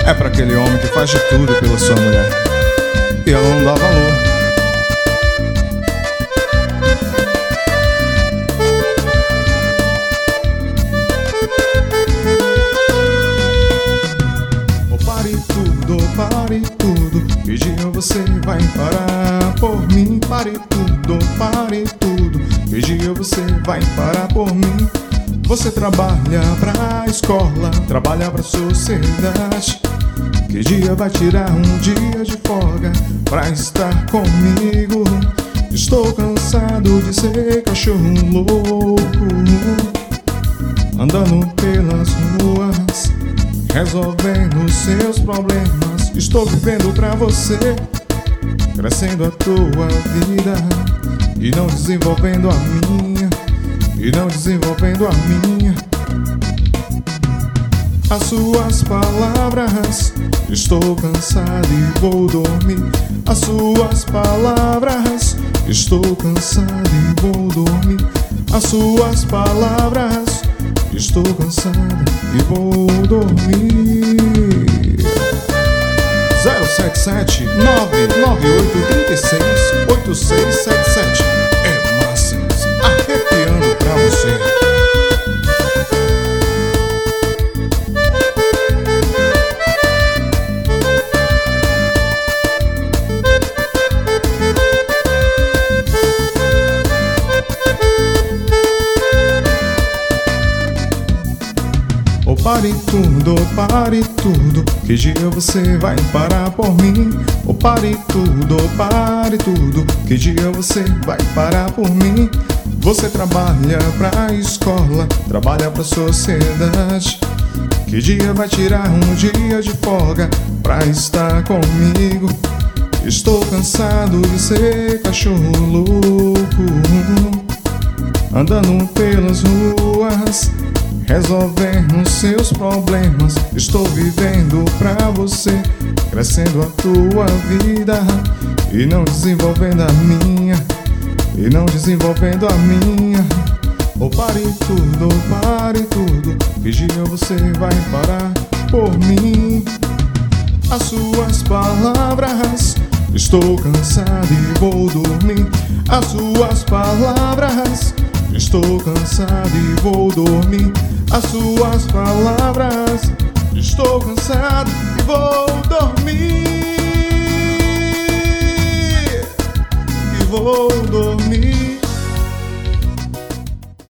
É pra aquele homem que faz de tudo pela sua mulher e ela não dá valor. Pare tudo, que dia você vai parar por mim? Pare tudo, que dia você vai parar por mim? Você trabalha pra escola, trabalha pra sociedade. Que dia vai tirar um dia de folga pra estar comigo? Estou cansado de ser cachorro louco, andando pelas ruas, resolvendo seus problemas. Estou vivendo pra você, crescendo a tua vida e não desenvolvendo a minha, e não desenvolvendo a minha. As suas palavras, estou cansado e vou dormir. As suas palavras, estou cansado e vou dormir. As suas palavras, estou cansado e vou dormir. 077 998 36 8677 é Máximos, arrepiando pra você. Pare tudo, que dia você vai parar por mim? Oh, pare tudo, que dia você vai parar por mim? Você trabalha pra escola, trabalha pra sociedade. Que dia vai tirar um dia de folga pra estar comigo? Estou cansado de ser cachorro louco, andando pelas ruas, resolvendo seus problemas. Estou vivendo pra você, crescendo a tua vida e não desenvolvendo a minha, e não desenvolvendo a minha. Oh, pare tudo, que dia você vai parar por mim? As suas palavras, estou cansado e vou dormir. As suas palavras, estou cansado e vou dormir. As suas palavras, estou cansado e vou dormir. E vou dormir.